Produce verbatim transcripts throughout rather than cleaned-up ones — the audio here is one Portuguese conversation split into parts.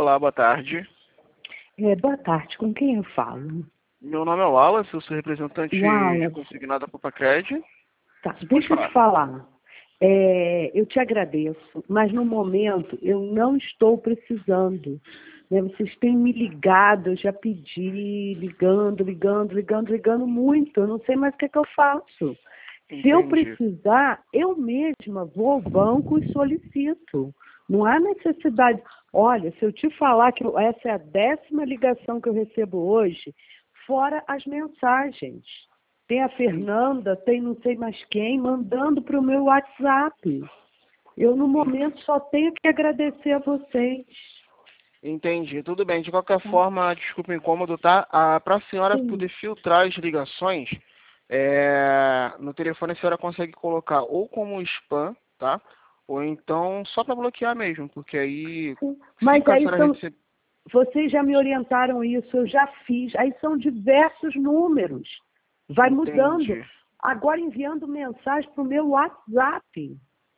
Olá, boa tarde. É, boa tarde, com quem eu falo? Meu nome é Wallace, eu sou representante Wallace. consignado da Popacred. Tá, Você pode deixa eu te falar. É, eu te agradeço, mas no momento eu não estou precisando. Né? Vocês têm me ligado, eu já pedi, ligando, ligando, ligando, ligando muito. Eu não sei mais o que é que eu faço. Entendi. Se eu precisar, eu mesma vou ao banco e solicito. Não há necessidade. Olha, se eu te falar que eu- essa é a décima ligação que eu recebo hoje, fora as mensagens. Tem a Fernanda, tem não sei mais quem, mandando para o meu WhatsApp. Eu, no momento, só tenho que agradecer a vocês. Entendi, tudo bem. De qualquer forma, desculpa o incômodo, tá? Ah, para a senhora Sim. poder filtrar as ligações, é, no telefone a senhora consegue colocar ou como spam, tá? Ou então só para bloquear mesmo, porque aí, Mas se a aí senhora são, receber... vocês já me orientaram isso, eu já fiz. Aí são diversos números. Vai mudando. Entendi. Agora enviando mensagem para o meu WhatsApp.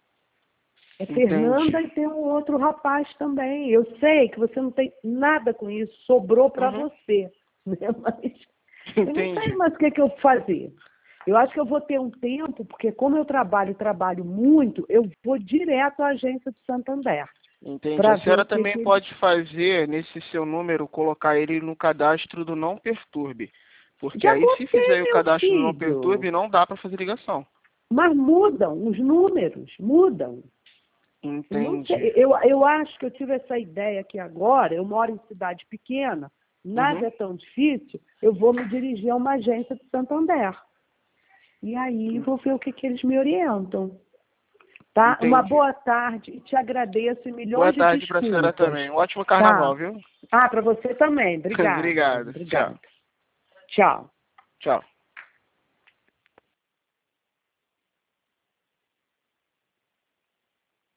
É Entendi. Fernanda e tem um outro rapaz também. Eu sei que você não tem nada com isso, sobrou para Uhum. você. Né? Mas eu não sei Entendi. mais o que, que eu vou fazer. Eu acho que eu vou ter um tempo, porque como eu trabalho e trabalho muito, eu vou direto à agência do Santander. Entendi. Pra A senhora ver o que também que- pode fazer nesse seu número, colocar ele no cadastro do Não Perturbe. Porque Já aí, se botei, fizer o meu cadastro do Não filho. Perturbe, não dá para fazer ligação. Mas mudam, os números mudam. Eu Não Entendi. sei, eu, eu acho que eu tive essa ideia aqui agora, eu moro em cidade pequena, nada Uhum. é tão difícil, eu vou me dirigir a uma agência de Santander. E aí vou ver o que, que eles me orientam. Tá? Uma Entendi. boa tarde, e te agradeço e Boa milhões de tarde para a senhora desculpas. também. Um ótimo Tá? carnaval, viu? Ah, para você também. Obrigada. Obrigado. Tchau. Obrigada. Tchau. Tchau.